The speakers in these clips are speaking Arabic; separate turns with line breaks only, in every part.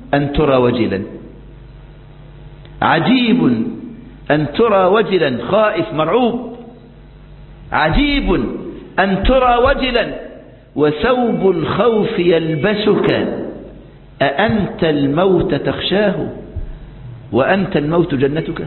أن ترى وجلا، عجيب أن ترى وجلا خائف مرعوب، عجيب أن ترى وجلا وثوب الخوف يلبسك، أأنت الموت تخشاه وأنت الموت جنتك؟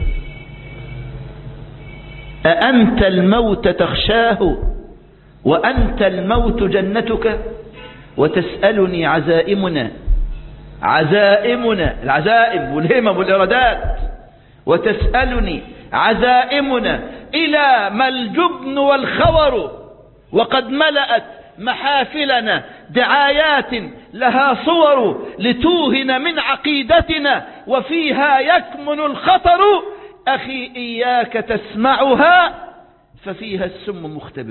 أأنت الموت تخشاه وأنت الموت جنتك؟ وتسألني عزائمنا، عزائمنا العزائم والهمم والإرادات، وتسألني عزائمنا إلى ما الجبن والخور، وقد ملأت محافلنا دعايات لها صور لتوهن من عقيدتنا وفيها يكمن الخطر، أخي إياك تسمعها ففيها السم مختبئ.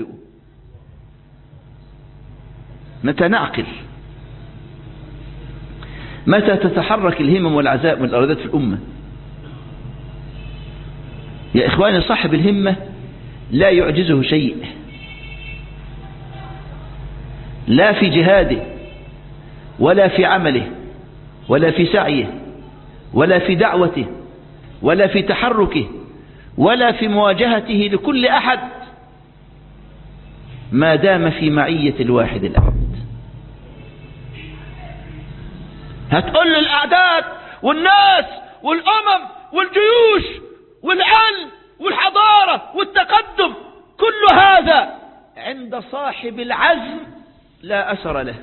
متى نعقل؟ متى تتحرك الهمم والعزائم والإرادات في الأمة؟ يا إخواني، صاحب الهمة لا يعجزه شيء، لا في جهاده ولا في عمله ولا في سعيه ولا في دعوته ولا في تحركه ولا في مواجهته لكل أحد، ما دام في معية الواحد الأحد. هتقول الأعداد والناس والأمم والجيوش والعلم والحضارة والتقدم، كل هذا عند صاحب العزم لا أثر له.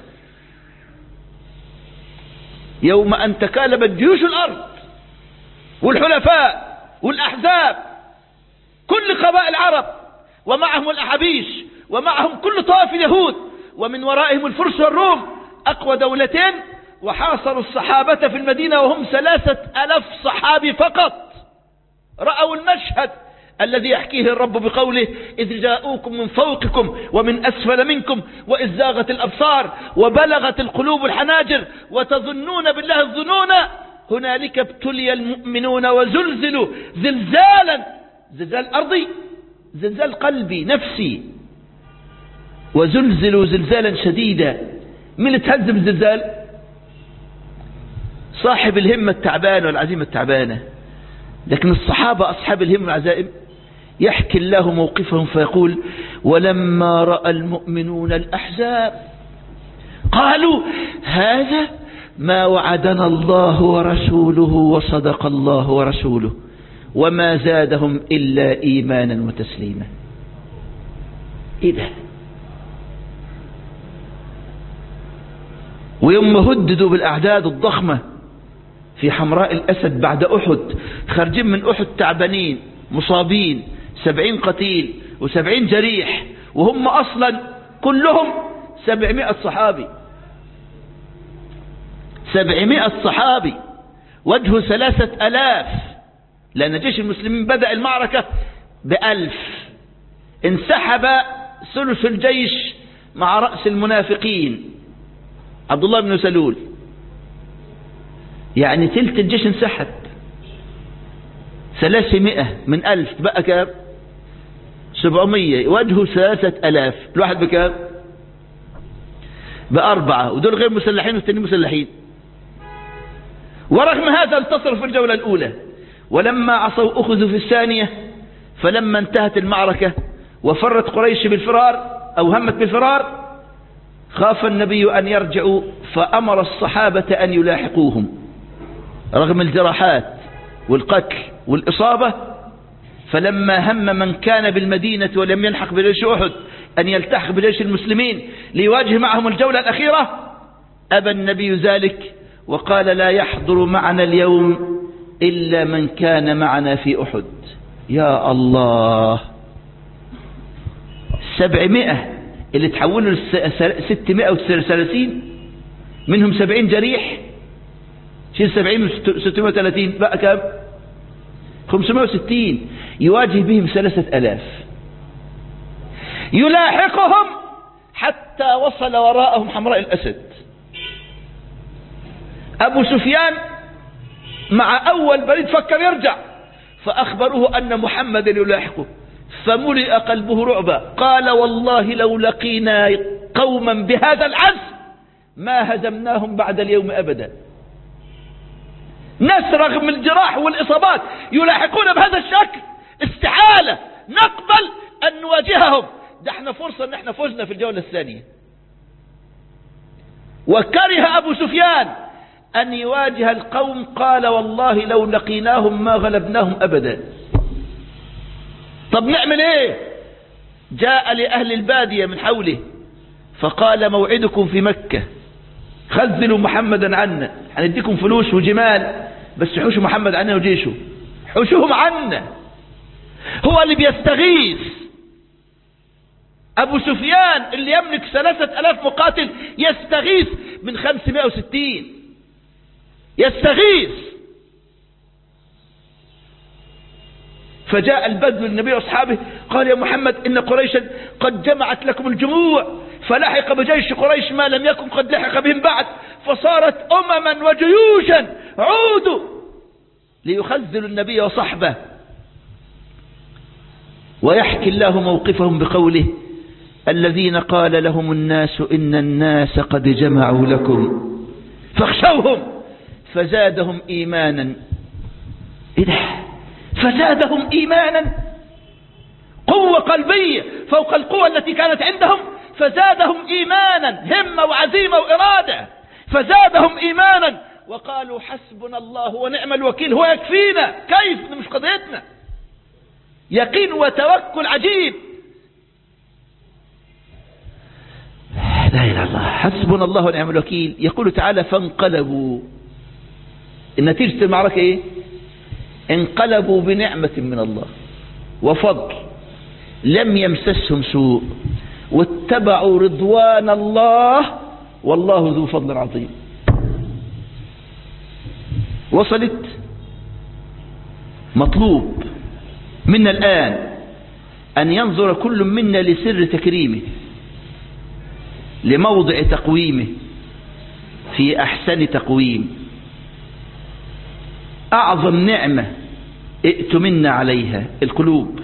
يوم أن تكالبت جيوش الأرض والحلفاء والأحزاب، كل قبائل العرب ومعهم الأحابيش ومعهم كل طائف اليهود ومن ورائهم الفرس والروم، أقوى دولتين، وحاصروا الصحابة في المدينة وهم 3000 صحابي فقط، رأوا المشهد الذي يحكيه الرب بقوله: إذ جاءوكم من فوقكم ومن أسفل منكم وإذ زاغت الأبصار وبلغت القلوب الحناجر وتظنون بالله الظنون، هنالك ابتلي المؤمنون وزلزلوا زلزالا، زلزال أرضي، زلزال قلبي نفسي، وزلزلوا زلزالا شديدا. من اللي تهز بالزلزال؟ صاحب الهمة التعبانة والعزيمة التعبانة. لكن الصحابة أصحاب الهمة والعزائم يحكي الله موقفهم فيقول: ولما رأى المؤمنون الأحزاب قالوا هذا ما وعدنا الله ورسوله وصدق الله ورسوله وما زادهم إلا إيمانا وتسليما. إيه ده؟ ويوم هددوا بالأعداد الضخمة في حمراء الأسد بعد أحد، خارجين من أحد تعبانين مصابين، 70 قتيل و70 جريح، وهم أصلا كلهم 700 صحابي، 700 صحابي وجهه 3000، لأن جيش المسلمين بدأ المعركة ب1000، انسحب ثلث الجيش مع رأس المنافقين عبد الله بن سلول، يعني تلت الجيش انسحب. 300 من 1000 بقى كام؟ 700، وجهه 3000، الواحد بكام؟ ب4، ودول غير مسلحين والتانيين مسلحين. ورغم هذا انتصروا في الجولة الأولى، ولما عصوا أخذوا في الثانية. فلما انتهت المعركة وفرت قريش بالفرار أو همت بالفرار، خاف النبي أن يرجعوا فأمر الصحابة أن يلاحقوهم رغم الجراحات والقتل والإصابة. فلما هم من كان بالمدينة ولم يلحق بجيش أحد أن يلتحق بجيش المسلمين ليواجه معهم الجولة الأخيرة، أبى النبي ذلك وقال: لا يحضر معنا اليوم إلا من كان معنا في أحد. يا الله، 700 اللي تحولوا ل 630 منهم 70 جريح، شيل 70 و 630 بقى كام؟ 560. يواجه بهم 3000، يلاحقهم حتى وصل وراءهم حمراء الأسد. أبو سفيان مع أول بريد فكر يرجع، فأخبروه أن محمد يلاحقه، فملئ قلبه رعبا، قال: والله لو لقينا قوما بهذا العزم ما هزمناهم بعد اليوم أبدا. ناس رغم الجراح والإصابات يلاحقون بهذا الشكل، استحالة نقبل أن نواجههم. ده احنا فرصة أن احنا فزنا في الجولة الثانية. وكره أبو سفيان أن يواجه القوم، قال والله لو لقيناهم ما غلبناهم أبدا. طب نعمل ايه؟ جاء لأهل البادية من حوله فقال موعدكم في مكة، خذلوا محمدا عنا، هنديكم فلوس وجمال بس حوشوا محمد عنا وجيشه، حوشوهم عنا. هو اللي بيستغيث. أبو سفيان اللي يملك 3000 مقاتل يستغيث من 560، يستغيث. فجاء البدو للنبي وأصحابه قال يا محمد إن قريشا قد جمعت لكم الجموع، فلحق بجيش قريش ما لم يكن قد لحق بهم بعد، فصارت أمما وجيوشا، عودوا. ليخذلوا النبي وصحبه. ويحكي الله موقفهم بقوله الذين قال لهم الناس إن الناس قد جمعوا لكم فاخشوهم فزادهم إيمانا. إيه ده؟ فزادهم إيمانا، قوة قلبية فوق القوة التي كانت عندهم، فزادهم إيمانا، همة وعزيمة وإرادة، فزادهم إيمانا وقالوا حسبنا الله ونعم الوكيل، هو يكفينا. كيف؟ مش قضيتنا. يقين وتوكل عجيب. لا إله إلا الله، حسبنا الله ونعم الوكيل. يقول تعالى فانقلبوا. النتيجة المعركة إيه؟ انقلبوا بنعمة من الله وفضل، لم يمسسهم سوء، واتبعوا رضوان الله والله ذو فضل عظيم. وصلت. مطلوب منا الآن أن ينظر كل منا لسر تكريمه، لموضع تقويمه في أحسن تقويم. أعظم نعمة ائتمنا عليها القلوب،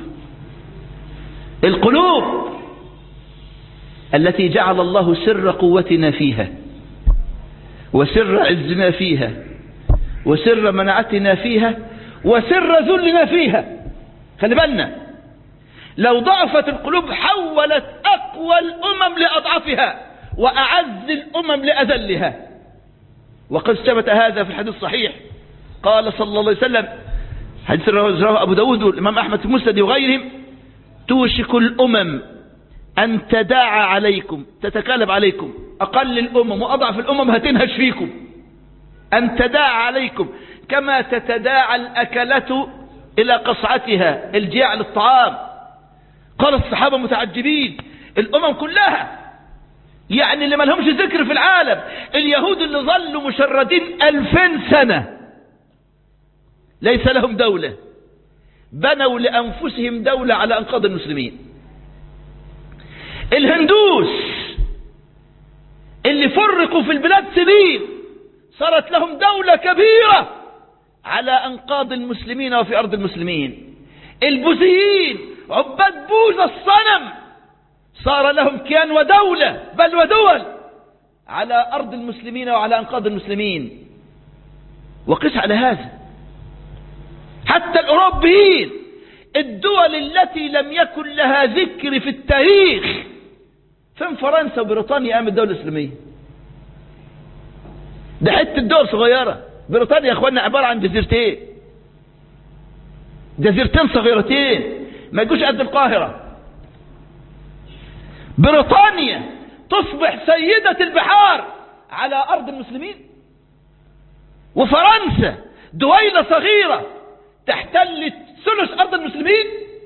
القلوب التي جعل الله سر قوتنا فيها، وسر عزنا فيها، وسر منعتنا فيها، وسر ذلنا فيها. خلي بالنا، لو ضعفت القلوب حولت أقوى الأمم لأضعفها، وأعز الأمم لأذلها. وقد ثبت هذا في الحديث الصحيح. قال صلى الله عليه وسلم، حديث رواه أبو داود والإمام أحمد في المسند وغيرهم: توشك الأمم أن تداعى عليكم، تتكالب عليكم، أقل الأمم وأضعف الأمم هتنهش فيكم، أن تداعى عليكم كما تتداعى الأكلة إلى قصعتها، الجياع للطعام. قال الصحابة متعجبين: الأمم كلها؟ يعني اللي ما لهمش ذكر في العالم، اليهود اللي ظلوا مشردين 2000 سنة ليس لهم دولة، بنوا لأنفسهم دولة على أنقاض المسلمين. الهندوس اللي فرقوا في البلاد سنين صارت لهم دولة كبيرة على أنقاض المسلمين وفي أرض المسلمين. البوذيين عباد بوذا الصنم صار لهم كيان ودولة بل ودول على أرض المسلمين وعلى أنقاض المسلمين. وقس على هذا حتى الأوروبيين، الدول التي لم يكن لها ذكر في التاريخ، فين فرنسا وبريطانيا أيام الدولة الإسلامية؟ ده حتة دول صغيرة. بريطانيا يا أخوانا عبارة عن جزيرتين، جزيرتين صغيرتين ما يجوش قد القاهرة. بريطانيا تصبح سيدة البحار على أرض المسلمين، وفرنسا دويلة صغيرة تحتل ثلث أرض المسلمين.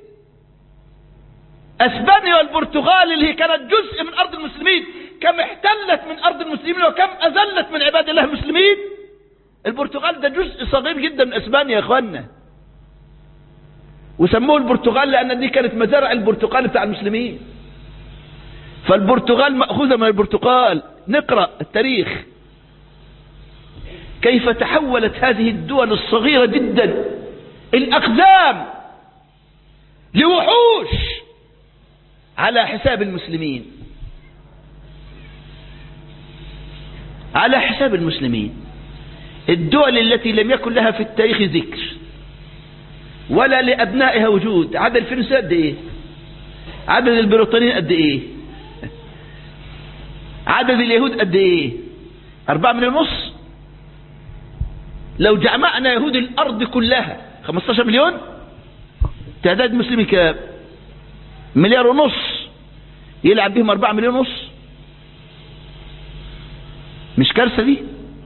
أسبانيا والبرتغال اللي كانت جزء من أرض المسلمين كم احتلت من أرض المسلمين وكم أذلت من عباد الله المسلمين. البرتغال ده جزء صغير جدا من أسبانيا يا أخوانا، وسموه البرتغال لأن دي كانت مزارع البرتقال بتاع المسلمين. فالبرتغال مأخوذة من البرتقال. نقرأ التاريخ كيف تحولت هذه الدول الصغيرة جدا الأقدام لوحوش على حساب المسلمين، على حساب المسلمين. الدول التي لم يكن لها في التاريخ ذكر ولا لأبنائها وجود، عدد الفرنسيين قد ايه؟ عدد البريطانيين قد ايه؟ عدد اليهود قد ايه؟ 4 مليون ونص. لو جمعنا يهود الأرض كلها 15 مليون، تعداد مسلمين كام؟ 1.5 مليار، يلعب بهم 4 مليون ونص. مش كارثة دي؟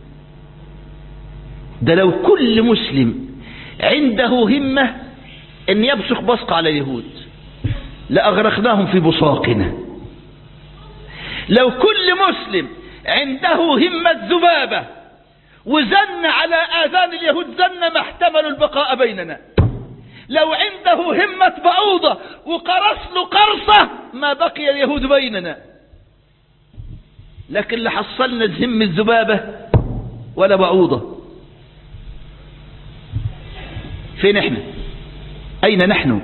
ده لو كل مسلم عنده همة ان يبصق بصق على اليهود لأغرقناهم في بصاقنا. لو كل مسلم عنده همة ذبابة وزن على آذان اليهود زن ما احتملوا البقاء بيننا. لو عنده همة بعوضة وقرص له قرصة ما بقي اليهود بيننا. لكن لا حصلنا هم الذبابة ولا بعوضة. فين احنا؟ أين نحن؟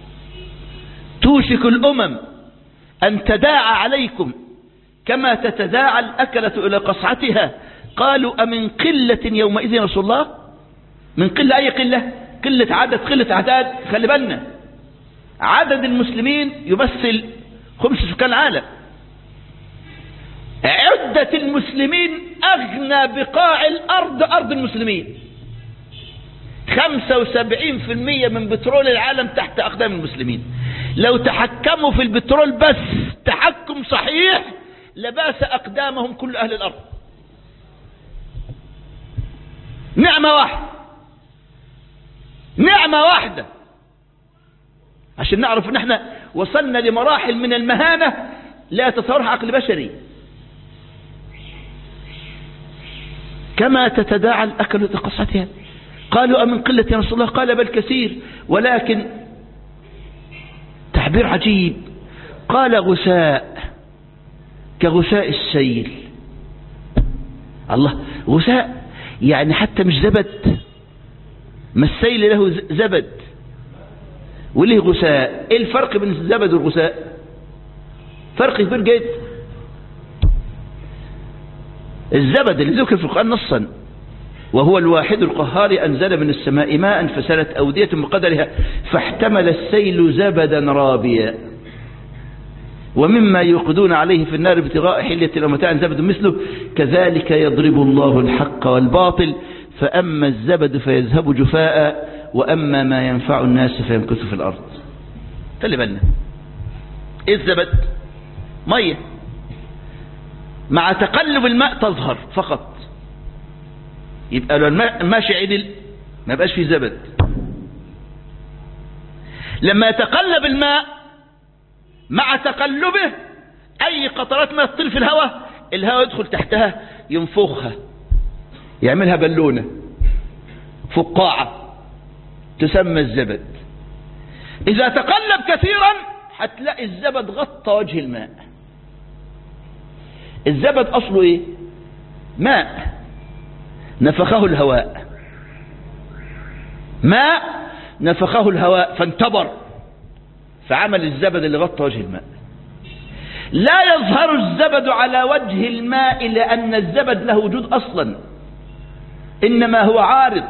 توشك الأمم أن تداعى عليكم كما تتداعى الأكلة إلى قصعتها. قالوا أمن قلة يومئذ يا رسول الله؟ من قلة، أي قلة؟ قلة عدد، قلة أعداد. خلي بالنا عدد المسلمين يمثل 5 سكان العالم. عدة المسلمين أغنى بقاع الأرض أرض المسلمين. 75% من بترول العالم تحت أقدام المسلمين. لو تحكموا في البترول بس تحكم صحيح لباس أقدامهم كل أهل الأرض. نعمة واحدة، نعمة واحدة، عشان نعرف ان احنا وصلنا لمراحل من المهانة لا يتصورها عقل بشري. كما تتداعى الأكل لقصتها. قالوا أمن قلة يا رسول الله؟ قال بل كثير، ولكن تعبير عجيب. قال غثاء كغثاء السيل. الله، غثاء يعني حتى مش زبد. ما السيل له زبد وله غثاء. ايه الفرق بين الزبد والغثاء؟ فرق كبير جدا. الزبد اللي ذكر في القرآن نصا وهو الواحد القهار أنزل من السماء ماء فسالت أودية بقدرها فاحتمل السيل زبدا رابيا ومما يوقدون عليه في النار ابتغاء حلية ومتاع زبد مثله كذلك يضرب الله الحق والباطل فأما الزبد فيذهب جفاء وأما ما ينفع الناس فيمكث في الأرض. خلي بالنا، إيه الزبد؟ مية مع تقلب الماء تظهر فقط. يبقى لو الماء ماشي عدل ما يبقاش فيه زبد. لما يتقلب الماء مع تقلبه أي قطرات ما تطير في الهواء، الهواء يدخل تحتها ينفخها يعملها بالونة فقاعة تسمى الزبد. إذا تقلب كثيرا هتلاقي الزبد غطى وجه الماء. الزبد أصله إيه؟ ماء نفخه الهواء، ماء نفخه الهواء فانتبر فعمل الزبد اللي غطى وجه الماء. لا يظهر الزبد على وجه الماء لأن الزبد له وجود أصلا، إنما هو عارض.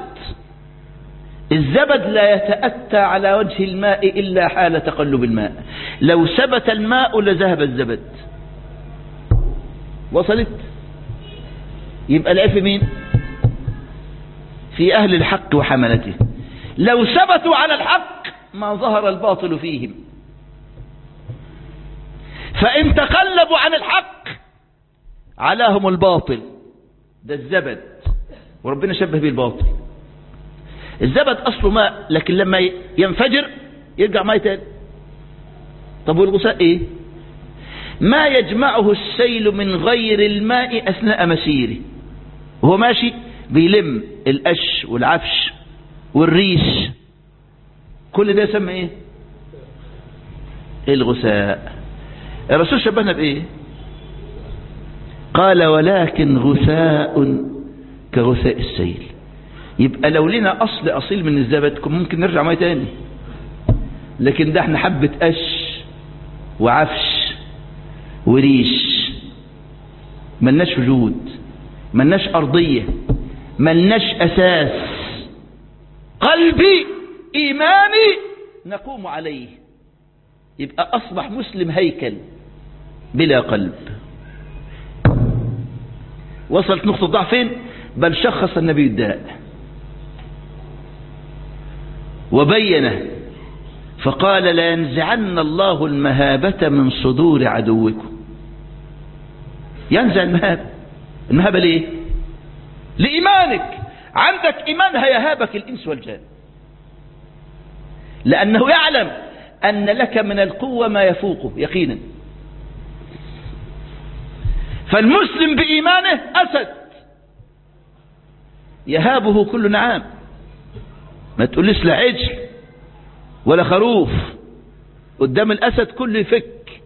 الزبد لا يتأتى على وجه الماء إلا حال تقلب الماء. لو ثبت الماء لذهب الزبد. وصلت؟ يبقى العيب في مين؟ في أهل الحق وحملته. لو ثبتوا على الحق ما ظهر الباطل فيهم. فإن تقلبوا عن الحق علاهم الباطل. ده الزبد، وربنا شبه به الباطل. الزبد أصله ماء لكن لما ينفجر يرجع ماء تاني. طب والغثاء إيه؟ ما يجمعه السيل من غير الماء أثناء مسيره وهو ماشي بيلم القش والعفش والريش، كل ده يسمى ايه؟ الغثاء. الرسول شبهنا بايه؟ قال ولكن غثاء كغثاء السيل. يبقى لو لنا اصيل من الزبد كان ممكن نرجع ميه تاني، لكن ده احنا حبة قش وعفش وريش، ملناش وجود، ملناش ارضية، ملناش أساس، قلبي إيماني نقوم عليه، يبقى أصبح مسلم هيكل بلا قلب. وصلت نقطة ضعف فين؟ بل شخص النبي الداء وبينه فقال لا ينزعن الله المهابة من صدور عدوكم. ينزع المهابة ليه؟ لإيمانك، عندك إيمان هيهابك الإنس والجان، لأنه يعلم أن لك من القوة ما يفوقه يقينا. فالمسلم بإيمانه أسد يهابه كل نعام، ما تقوليش لا عجل ولا خروف، قدام الأسد كله يفك.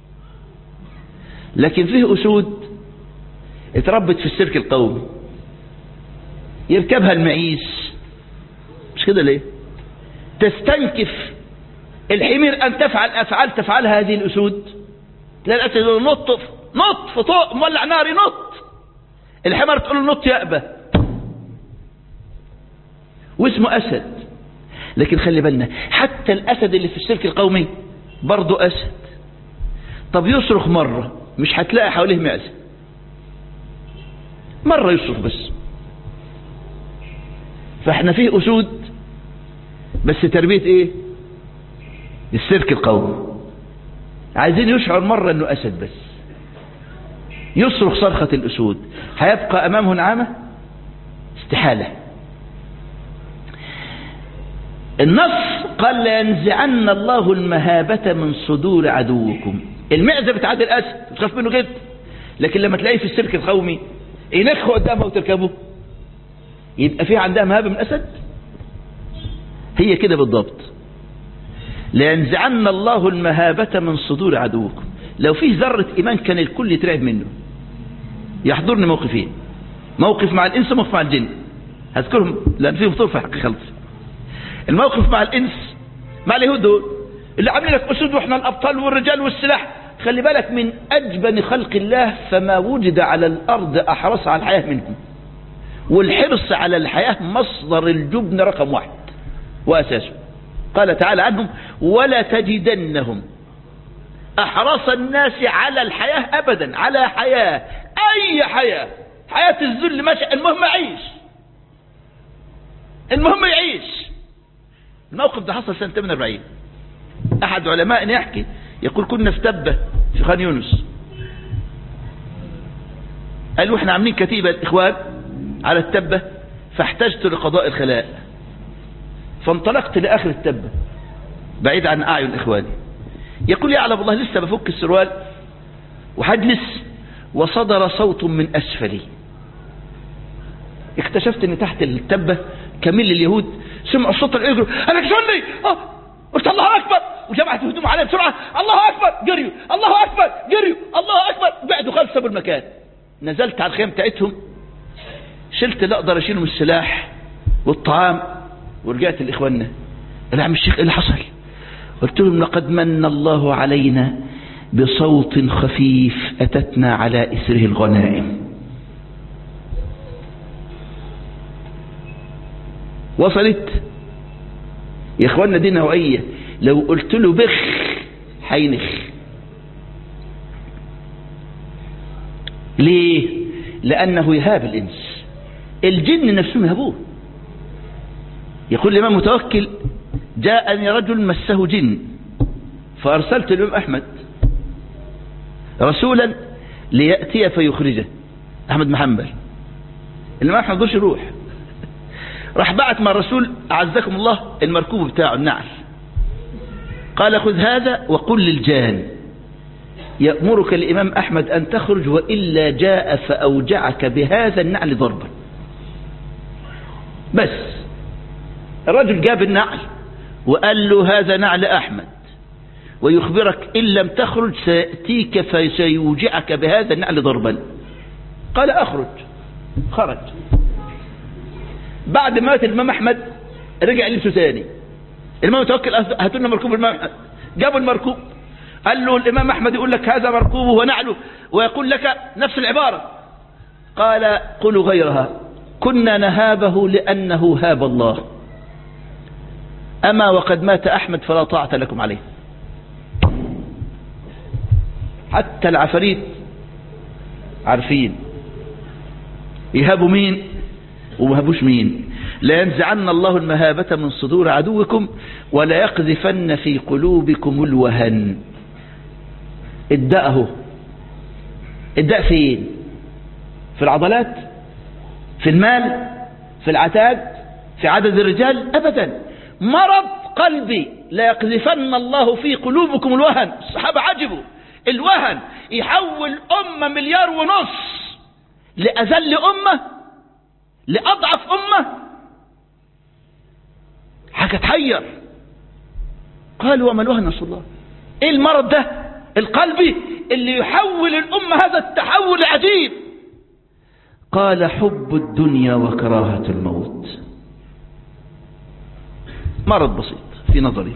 لكن فيه أسود اتربت في السلك القومي يركبها المعيز، مش كده ليه؟ تستنكف الحمير أن تفعل أفعال تفعلها هذه الأسود، تلاقي الأسد يقول نط في طوق مولع ناري نط، الحمار تقول له نط يأبى، واسمه أسد. لكن خلي بالنا حتى الأسد اللي في السلك القومي برضه أسد. طب يصرخ مرة مش هتلاقي حواليه معزة، مرة يصرخ بس. فاحنا فيه أسود بس تربية ايه؟ السلك القومي. عايزين يشعر مرة انه أسد بس، يصرخ صرخة الأسود. هيبقى أمامه نعامة؟ استحالة. النص قال لينزعن الله المهابة من صدور عدوكم. المعزة بتعادل الأسد تخاف منه جدا، لكن لما تلاقيه في السلك القومي ينخوا قدامها وتركبه يبقى فيه عندها مهابة من الأسد. هي كده بالضبط، لينزعن الله المهابة من صدور عدوكم. لو فيه ذرة إيمان كان الكل يترعب منه. يحضرني موقفين، موقف مع الإنس وموقف مع الجن، هذكرهم لأن فيه فطور في حقيقة. الموقف مع الإنس مع اليهود دول اللي عاملين لك أسود وإحنا الأبطال والرجال والسلاح. خلي بالك من أجبن خلق الله، فما وجد على الأرض أحرص على الحياة منهم، والحرص على الحياة مصدر الجبن رقم 1 وأساسه. قال تعالى عنهم ولا تجدنهم أحرص الناس على الحياة أبدا، على حياة، أي حياة، حياة الذل ماشي، المهم يعيش، المهم يعيش. الموقف ده حصل سنة 48. أحد علماء يحكي يقول كنا في تبة في خان يونس، قالوا احنا عاملين كتيبة الإخوان على التبة، فاحتجت لقضاء الخلاء، فانطلقت لآخر التبة بعيد عن أعين إخواني. يقول يعلم الله لسه بفك السروال وحجلس وصدر صوت من أسفلي. اكتشفت ان تحت التبة كميل اليهود سمعوا الصوت يجروا، انا كسرني قلت الله اكبر، وجمعت هدوم عليه بسرعه، الله اكبر جريوا، الله اكبر جريوا، الله اكبر، بعدوا خلص سابوا المكان. نزلت على الخيام بتاعتهم، شلت اللي اقدر اشيله من السلاح والطعام، ورجعت لاخواننا. قال يا عم الشيخ ايه اللي حصل؟ قلت لهم لقد من الله علينا بصوت خفيف اتتنا على اثره الغنائم. وصلت يا اخوانا، دي نوعية لو قلت له بخ حينخ. ليه؟ لأنه يهاب الإنس، الجن نفسهم يهابوه. يقول الإمام متوكل جاءني رجل مسه جن فأرسلت الإمام أحمد رسولا ليأتي فيخرجه، أحمد محمد. الإمام أحمد قلش يروح، راح بعت مع الرسول أعزكم الله المركوب بتاعه النعل، قال خذ هذا وقل للجان يأمرك الإمام أحمد أن تخرج وإلا جاء فأوجعك بهذا النعل ضربا. بس الرجل جاب النعل وقال له هذا نعل أحمد ويخبرك إن لم تخرج سيأتيك فسيوجعك بهذا النعل ضربا. قال أخرج، خرج. بعد ما مات الإمام أحمد رجع لبسه ثاني. الإمام متوكل هاتوا لنا مركوب الإمام أحمد، جابوا المركوب، قال له الإمام أحمد يقول لك هذا مركوبه ونعله ويقول لك نفس العبارة. قال قلوا غيرها، كنا نهابه لأنه هاب الله. أما وقد مات أحمد فلا طاعة لكم عليه. حتى العفاريت عارفين يهابوا مين ومهابوش مين. لا ينزعن الله المهابة من صدور عدوكم ولا يقذفن في قلوبكم الوهن. الداء فين؟ في العضلات؟ في المال؟ في العتاد؟ في عدد الرجال؟ أبدا. مرض قلبي. لا يقذفن الله في قلوبكم الوهن. الصحابة عجبوا. الوهن يحول أمة 1.5 مليار لأذل أمة، لأضعف أمة. حاجة تحير. قالوا وما الوهن يا رسول الله؟ ايه المرض ده القلبي اللي يحول الأمة هذا التحول العجيب؟ قال حب الدنيا وكراهة الموت. مرض بسيط في نظري،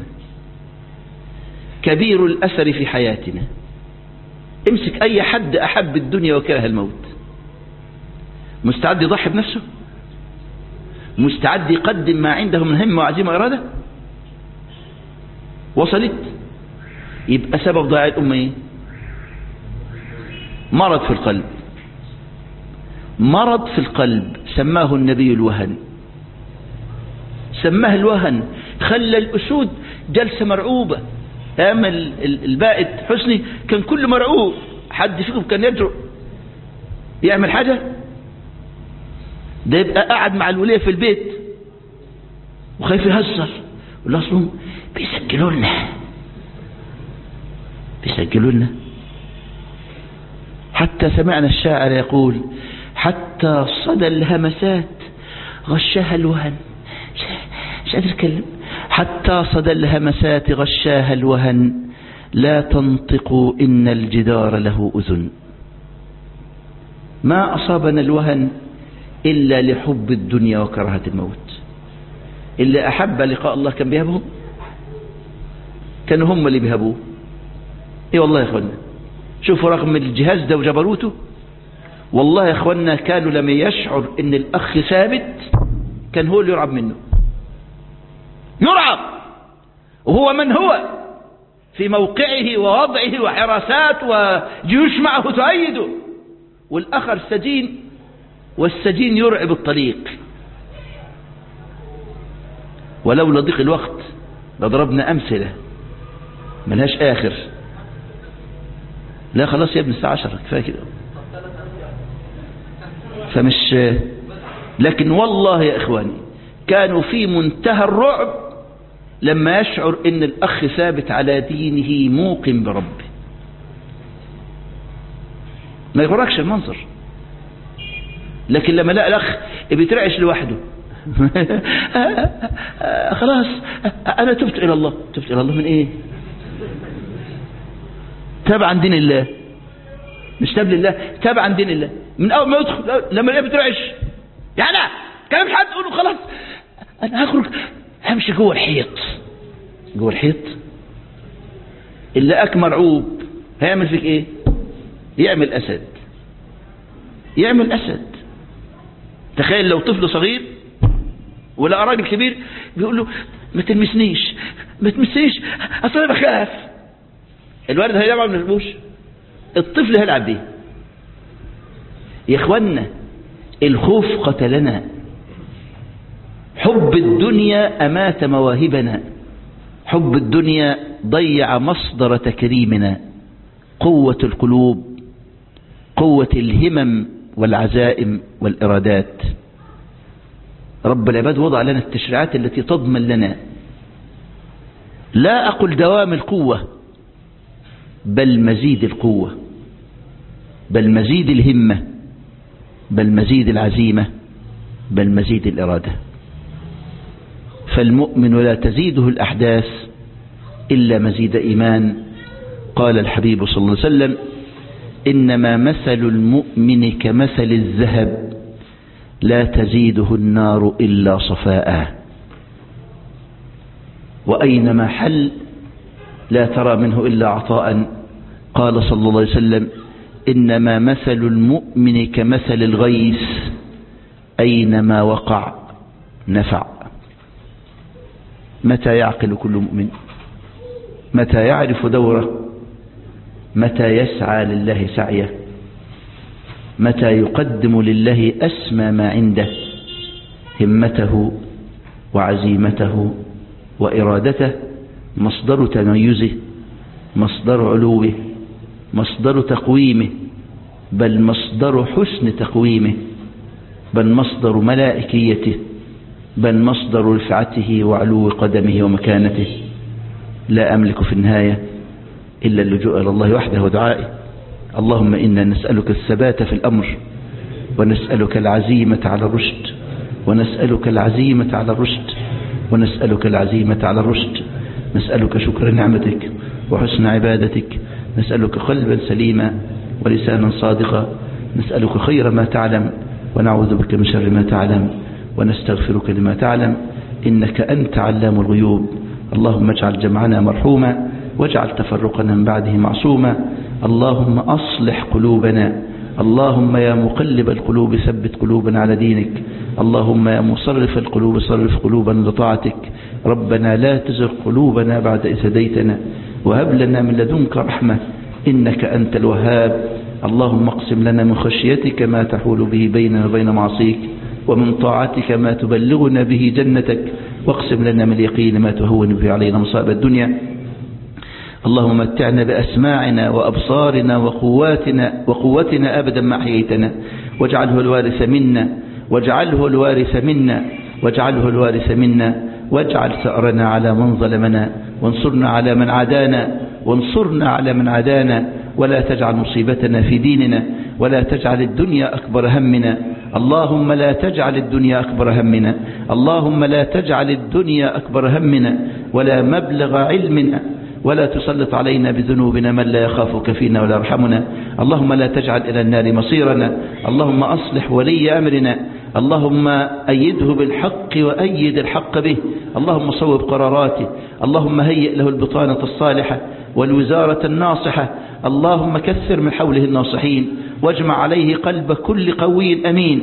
كبير الأثر في حياتنا. امسك أي حد أحب الدنيا وكره الموت، مستعد يضحي بنفسه؟ مستعد يقدم ما عنده من همة وعزيمة وإرادة؟ وصلت؟ يبقى سبب ضياع الأمة ايه؟ مرض في القلب. مرض في القلب سماه النبي الوهن. سماه الوهن. خلى الأسود جلسة مرعوبة. أما البائد حسني كان كل مرعوب. حد فيكم كان يجرؤ يعمل حاجة؟ ده يبقى قاعد مع الولية في البيت وخايف يهزر، والله أصلهم بيسجلوا لنا. حتى سمعنا الشاعر يقول حتى صدى الهمسات غشاها الوهن. مش قادر اتكلم. حتى صدى الهمسات غشاها الوهن لا تنطقوا إن الجدار له أذن. ما أصابنا الوهن إلا لحب الدنيا وكراهة الموت. اللي أحب لقاء الله كان بيهبهم؟ كانوا هم اللي بيهبوه. ايه والله يا اخوانا، شوفوا رغم الجهاز ده وجبروته، والله يا اخوانا كانوا لما يشعر ان الاخ ثابت كان هو اللي يرعب منه. يرعب وهو من هو في موقعه ووضعه وحراسات وجيوش معه تؤيده، والاخر سجين، والسجين يرعب الطريق. ولولا ضيق الوقت لضربنا امثله ملهاش اخر. لا خلاص يا ابن الساعة 10 كفاية كده. فمش، لكن والله يا اخواني كانوا في منتهى الرعب لما يشعر ان الاخ ثابت على دينه موقن بربه. ما يغرقش المنظر. لكن لما لقى الاخ بيترعش لوحده خلاص انا تبت الى الله. تبت الى الله من ايه؟ تاب عن دين الله. مش تاب لله، تاب عن دين الله. من اول ما يدخل لما الاقيه بترعش يعني كلام حد يقول له خلاص انا هخرج همشي جوه الحيط. جوه الحيط اللي اك مرعوب هيعمل فيك ايه؟ يعمل اسد. يعمل اسد. تخيل لو طفل صغير ولا راجل كبير بيقول له ما تلمسنيش ما تلمسنيش اصل انا بخاف. الولد هيلعب ما يلعبوش، الطفل هيلعب بيه. يا اخوانا الخوف قتلنا. حب الدنيا امات مواهبنا. حب الدنيا ضيع مصدر تكريمنا. قوة القلوب، قوة الهمم والعزائم والإرادات. رب العباد وضع لنا التشريعات التي تضمن لنا، لا أقول دوام القوة، بل مزيد القوة، بل مزيد الهمة، بل مزيد العزيمة، بل مزيد الإرادة. فالمؤمن لا تزيده الأحداث إلا مزيد إيمان. قال الحبيب صلى الله عليه وسلم إنما مثل المؤمن كمثل الذهب لا تزيده النار إلا صفاء، وأينما حل لا ترى منه إلا عطاء. قال صلى الله عليه وسلم إنما مثل المؤمن كمثل الغيث أينما وقع نفع. متى يعقل كل مؤمن؟ متى يعرف دوره؟ متى يسعى لله سعيه؟ متى يقدم لله أسمى ما عنده، همته وعزيمته وإرادته، مصدر تميزه، مصدر علوه، مصدر تقويمه، بل مصدر حسن تقويمه، بل مصدر ملائكيته، بل مصدر رفعته وعلو قدمه ومكانته. لا أملك في النهاية إلا اللجوء إلى الله وحده ودعائه. اللهم إنا نسألك الثبات في الأمر، ونسألك العزيمة على الرشد، ونسألك العزيمة على الرشد، ونسألك العزيمة على الرشد. نسألك شكر نعمتك وحسن عبادتك، نسألك قلبا سليما ولسانا صادقا، نسألك خير ما تعلم ونعوذ بك من شر ما تعلم، ونستغفرك لما تعلم، إنك أنت علام الغيوب. اللهم اجعل جمعنا مرحوما، واجعل تفرقنا من بعده معصوما. اللهم أصلح قلوبنا، اللهم يا مقلب القلوب ثبت قلوبنا على دينك، اللهم يا مصرف القلوب صرف قلوبنا لطاعتك. ربنا لا تزغ قلوبنا بعد إذ هديتنا، وهب لنا من لدنك رحمة إنك أنت الوهاب. اللهم اقسم لنا من خشيتك ما تحول به بيننا وبين معصيك، ومن طاعتك ما تبلغنا به جنتك، واقسم لنا من اليقين ما تهون به علينا مصائب الدنيا. اللهم متعنا بأسماعنا وأبصارنا وقوتنا أبدا ما أحييتنا، واجعله الوارث منا، واجعله الوارث منا، واجعله الوارث منا، واجعل ثأرنا على من ظلمنا، وانصرنا على من عادانا، وانصرنا على من عادانا، ولا تجعل مصيبتنا في ديننا، ولا تجعل الدنيا أكبر همنا. اللهم لا تجعل الدنيا أكبر همنا، اللهم لا تجعل الدنيا أكبر همنا ولا مبلغ علمنا، ولا تسلط علينا بذنوبنا من لا يخافك فينا ولا يرحمنا. اللهم لا تجعل إلى النار مصيرنا. اللهم أصلح ولي أمرنا، اللهم أيده بالحق وأيد الحق به، اللهم صوب قراراته، اللهم هيئ له البطانة الصالحة والوزارة الناصحة، اللهم كثر من حوله الناصحين، واجمع عليه قلب كل قوي أمين.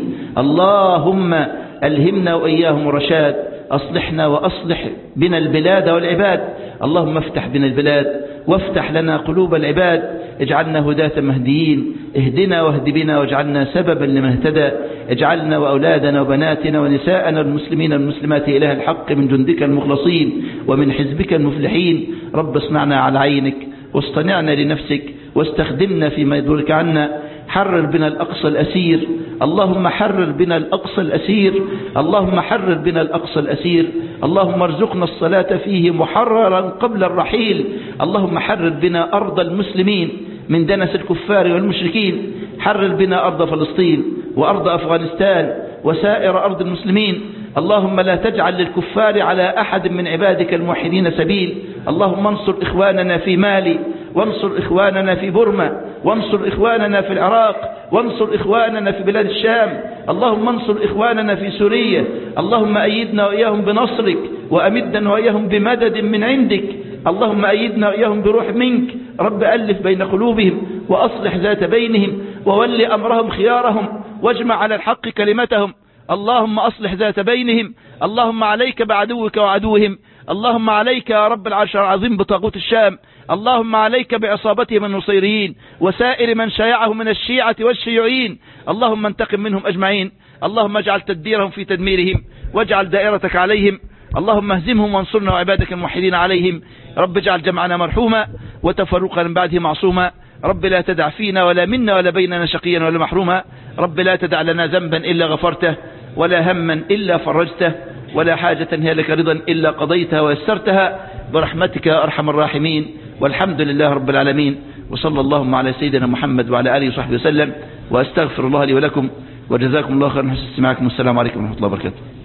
اللهم ألهمنا وإياهم الرشاد، أصلحنا وأصلح بنا البلاد والعباد. اللهم افتح بنا البلاد، وافتح لنا قلوب العباد، اجعلنا هداة مهديين، اهدنا واهد بنا واجعلنا سببا لمن اهتدى. اجعلنا وأولادنا وبناتنا ونساءنا المسلمين والمسلمات إله الحق من جندك المخلصين ومن حزبك المفلحين. رب اصنعنا على عينك، واصطنعنا لنفسك، واستخدمنا فيما يدورك عنا. حرر بنا الأقصى الأسير، اللهم حرر بنا الأقصى الأسير، اللهم حرر بنا الأقصى الأسير. اللهم ارزقنا الصلاة فيه محررا قبل الرحيل. اللهم حرر بنا أرض المسلمين من دنس الكفار والمشركين. حرر بنا أرض فلسطين وأرض أفغانستان وسائر أرض المسلمين. اللهم لا تجعل للكفار على أحد من عبادك الموحدين سبيل. اللهم انصر إخواننا في مالي، وانصر إخواننا في بورما، وانصر إخواننا في العراق، وانصر إخواننا في بلاد الشام. اللهم انصر إخواننا في سوريا. اللهم أيدنا وإياهم بنصرك، وأمدنا وإياهم بمدد من عندك. اللهم أيدنا وإياهم بروح منك. رب ألف بين قلوبهم، وأصلح ذات بينهم، وول أمرهم خيارهم، واجمع على الحق كلمتهم. اللهم أصلح ذات بينهم. اللهم عليك بعدوك وعدوهم. اللهم عليك يا رب العرش العظيم بطاغوت الشام. اللهم عليك بعصابتهم النصيريين وسائر من شايعهم من الشيعة والشيوعيين. اللهم انتقم منهم أجمعين. اللهم اجعل تدبيرهم في تدميرهم، واجعل دائرتك عليهم. اللهم اهزمهم وانصرنا وعبادك الموحدين عليهم. رب اجعل جمعنا مرحوما، وتفرقنا من بعده معصوما. رب لا تدع فينا ولا منا ولا بيننا شقيا ولا محروما. رب لا تدع لنا ذنبا إلا غفرته، ولا هما إلا فرجته، ولا حاجة هي لك رضا إلا قضيتها ويسرتها، برحمتك يا أرحم الراحمين. والحمد لله رب العالمين، وصلى اللهم على سيدنا محمد وعلى آله وصحبه وسلم. وأستغفر الله لي ولكم، وجزاكم الله خيرا حسن استماعكم. والسلام عليكم ورحمة الله وبركاته.